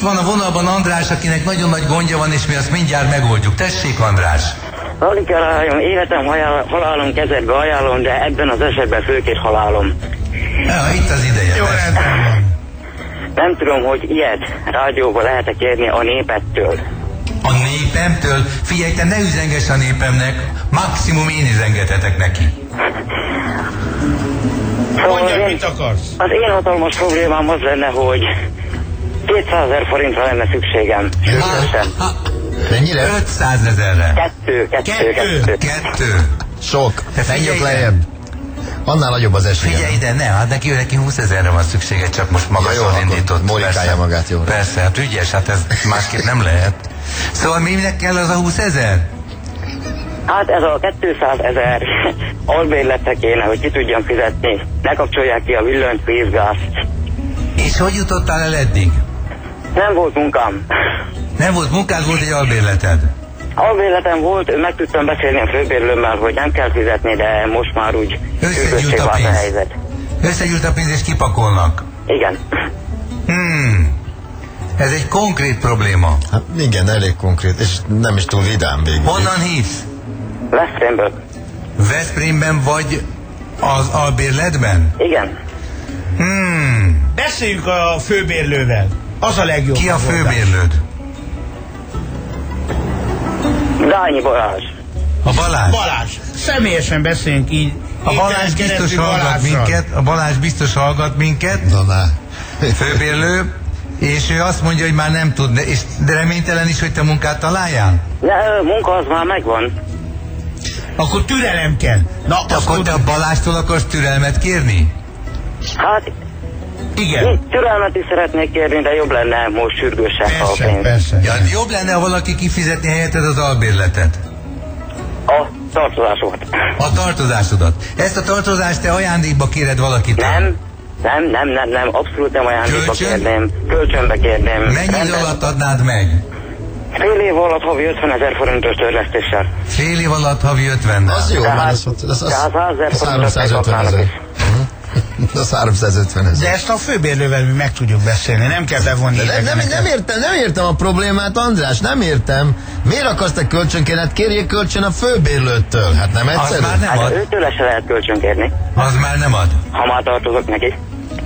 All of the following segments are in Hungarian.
van a vonalban András, akinek nagyon nagy gondja van, és mi azt mindjárt megoldjuk. Tessék, András! Alig életem halálom kezedbe ajánlom, de ebben az esetben főként halálom. Ja, itt az ideje. Jó, rendben van. Nem tudom, hogy ilyet rádióba lehet kérni a népettől. A népemtől? Figyelj, te ne üzengess a népemnek, maximum én üzengethetek neki. Mondjad, mit akarsz? Az én hatalmas problémám az lenne, hogy 200 000 forintra lenne szükségem. Mennyire? 500 000-re. Kettő. Sok. Menjünk lejjebb. Annál nagyobb az esélye. Figyelj ide, ne, hát neki 20 000-re van szüksége, csak most magasról indított. Morikálja magát, jó. Persze, hát ügyes, hát ez másképp nem lehet. Szóval minek kell az a 20 000? Hát ez a 200 000 albérletre kéne, hogy ki tudjam fizetni. Ne kapcsolják ki a villanyt, vízgázt. És hogy jutottál el eddig? Nem volt munkám. Nem volt munkád, volt egy albérleted? Albérletem volt, meg tudtam beszélni a főbérlőmmel, hogy nem kell fizetni, de most már úgy összegyűlt a pénz. Összegyűlt a pénz és kipakolnak. Igen. Ez egy konkrét probléma. Hát igen, elég konkrét, és nem is túl vidám végül. Honnan hívsz? Veszprémből. Veszprémben vagy az albérletben? Igen. Beszéljünk a főbérlővel. Az a legjobb. Ki a főbérlőd? Dányi Balázs. A Balázs? Balázs. Személyesen beszéljünk így. A Balázs biztos hallgat minket. A Balázs biztos hallgat minket. Főbérlő. És ő azt mondja, hogy már nem tud, de reménytelen is, hogy te munkát találjál? De munka az már megvan. Akkor türelem kell. Na, akkor te a Balástól akarsz türelmet kérni? Hát igen. Türelmet is szeretnék kérni, de jobb lenne most sürgősen a pénz. Persze. Ja, jobb lenne, ha valaki kifizetni helyetted az albérletet. A tartozásokat. A tartozásodat. Ezt a tartozást te ajándékba kéred valakitől? Nem, abszolút nem ajándékba kérném. Kölcsönbe kérném. Mennyi idő alatt adnád meg? Fél év alatt havi 50 000 forintos törlesztéssel. Fél év alatt havi 50 000. Az jó, mert az 350 000. Az 350 000. De ezt a főbérlővel mi meg tudjuk beszélni, nem kell bevonni. Nem értem a problémát, András, nem értem. Miért akarsz te kölcsönkérni? Hát kérjék kölcsön a főbérlőtől. Hát nem egyszerű? Az már nem ad. Őtőle se lehet kölcsön kérni. Az már nem ad. Ha már tartozok neki.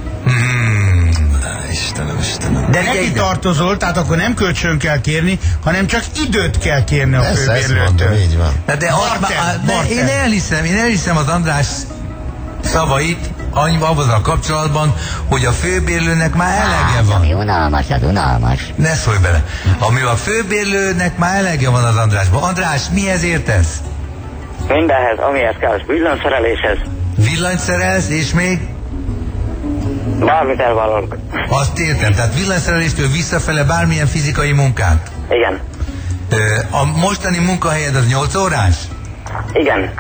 Istenem. De neki tartozol, tehát akkor nem kölcsön kell kérni, hanem csak időt kell kérni a főbérlőtől. Így van. De én elhiszem az András szavait abban a kapcsolatban, hogy a főbérlőnek már elege van. Unalmas. Ne szólj bele. Ami a főbérlőnek már elege van az Andrásban. András, mihez értesz? Mindenhez, amihez kell, villanyszereléshez. Villanyt szerelsz, és még? Bármit elvállalok. Azt értem, tehát villanyszereléstől visszafele bármilyen fizikai munkát. Igen. A mostani munkahelyed az 8 órás? Igen.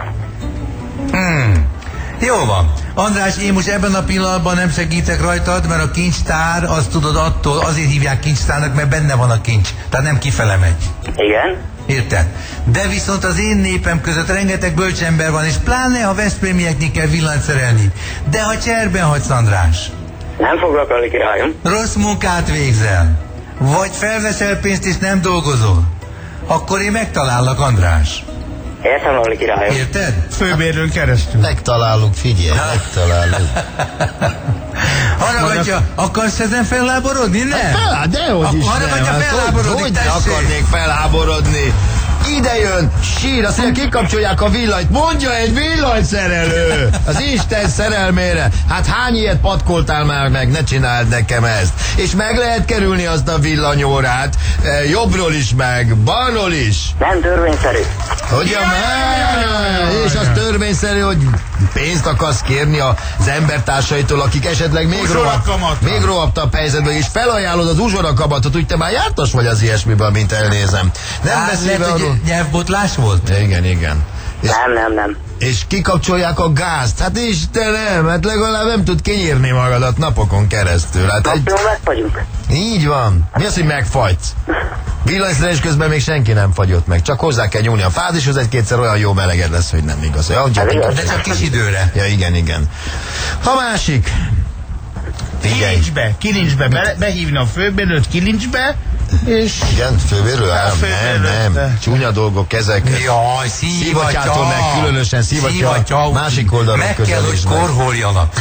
Jó van. András, én most ebben a pillanatban nem segítek rajtad, mert a kincstár, azt tudod attól, azért hívják kincstárnak, mert benne van a kincs. Tehát nem kifele megy. Igen. Érted? De viszont az én népem között rengeteg bölcsember van, és pláne ha veszprémieknek kell villanyt szerelni. De ha cserben hagysz, András. Nem foglak vele, királyom. Rossz munkát végzel, vagy felveszel pénzt és nem dolgozol, akkor én megtalállak, András. Értem, Lali királyom. Érted? Főbérlőn keresztül. Megtalálunk, figyelj, megtalálunk. Haragatja, akarsz ezen felláborodni? Nem? Dehogy is Haragatja, nem. felháborodik, Hogy tessék. akarnék felháborodni? Ide jön, sír, azt mondja, kikapcsolják a villanyt. Mondja egy villanyszerelő! Az Isten szerelmére. Hát hány ilyet patkoltál már meg, ne csináld nekem ezt. És meg lehet kerülni azt a villanyórát, jobbról is meg, balról is. Nem törvényszerű. Hogyan? És az törvényszerű, hogy pénzt akarsz kérni az embertársaitól, akik esetleg még rohadtabb helyzetben, és felajánlod az uzsorakamatot, úgy te már jártas vagy az ilyesmiben, mint elnézem. Nem beszélve arról... Nyelvbotlás volt? Igen. És, Nem. És kikapcsolják a gázt. Hát Istenem, hát legalább nem tud kinyírni magadat napokon keresztül. Hát Napról megfagyunk. Így van. Mi az, hogy megfagysz? Villanyszerelés közben még senki nem fagyott meg. Csak hozzá kell nyúlni a fázishoz, egy-kétszer olyan jó meleged lesz, hogy nem igaz. De csak kis időre. Ja, igen. A másik. Figyelj. Kilincsbe, behívni a főbérlőt Kilincsbe, és... Igen, főbérlő? Nem. Csúnya dolgok ezek. Jaj, szívatyától meg különösen szívatya. Másik oldalon meg kell, hogy korholjanak.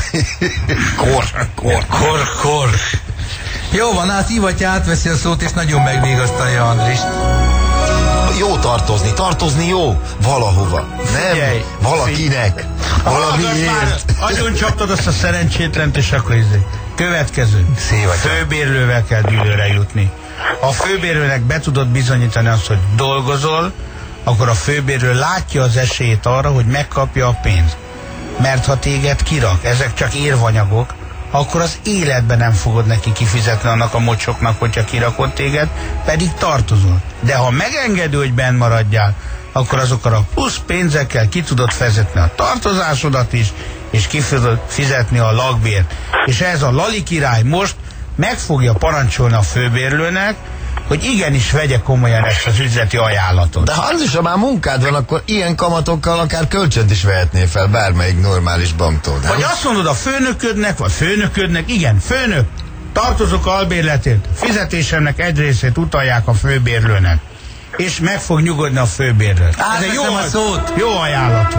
Kor. Jó van, hát szívatya átveszi a szót, és nagyon megvégasztalja Andrist. Jó tartozni jó. Valahova. Nem, valakinek. Valamiért. Agyon csaptad azt a szerencsétlent, és akkor következő. Főbérlővel kell dűlőre jutni. Ha a főbérlőnek be tudod bizonyítani azt, hogy dolgozol, akkor a főbérlő látja az esélyt arra, hogy megkapja a pénzt. Mert ha téged kirak, ezek csak érvanyagok, akkor az életben nem fogod neki kifizetni annak a mocsoknak, hogyha kirakod téged, pedig tartozol. De ha megengedő, hogy benn maradjál, akkor azokkal a plusz pénzekkel ki tudod fizetni a tartozásodat is, és ki tudod fizetni a lakbért. És ez a Lali király most meg fogja parancsolni a főbérlőnek, hogy igenis vegye komolyan ezt az üzleti ajánlatot. De ha az is, ha már munkád van, akkor ilyen kamatokkal akár kölcsönt is vehetnél fel bármelyik normális banktól. Vagy azt mondod a főnöködnek, igen, főnök, tartozok albérletért, fizetésemnek egy részét utalják a főbérlőnek. És meg fog nyugodni a főbérlő. Ez egy jó ajánlat.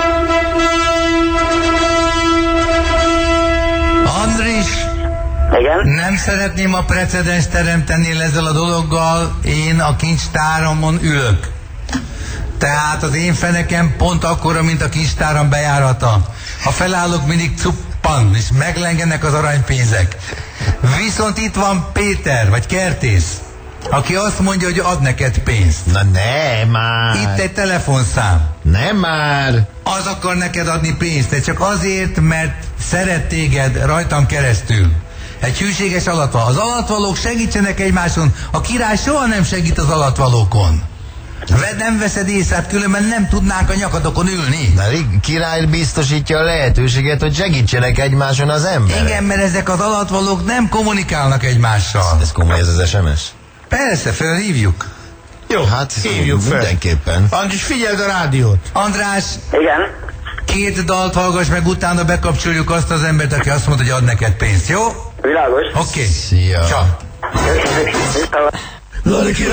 Andris, igen? Nem szeretném a precedens teremteni ezzel a dologgal, én a kincstáromon ülök. Tehát az én fenekem pont akkora, mint a kincstáram bejárata. Ha felállok, mindig cuppan, és meglengenek az aranypénzek. Viszont itt van Péter, vagy Kertész, aki azt mondja, hogy ad neked pénzt. Na nem már. Itt egy telefonszám. Nem már. Az akar neked adni pénzt, de csak azért, mert szeret téged rajtam keresztül. Egy hűséges alatvaló. Az alatvalók segítsenek egymáson. A király soha nem segít az alatvalókon. Nem veszed észre, hát különben nem tudnánk a nyakadokon ülni. Na, király biztosítja a lehetőséget, hogy segítsenek egymáson az emberek. Igen, mert ezek az alatvalók nem kommunikálnak egymással. Ez komoly, ez az SMS? Persze, felhívjuk. Jó, hát hívjuk fel. Mindenképpen. Andris, figyeld a rádiót. András. Igen. 2 dalt hallgass meg, utána bekapcsoljuk azt az embert, aki azt mondta, hogy ad neked pénzt, jó? Világos. Oké. Szia. Csak. Lali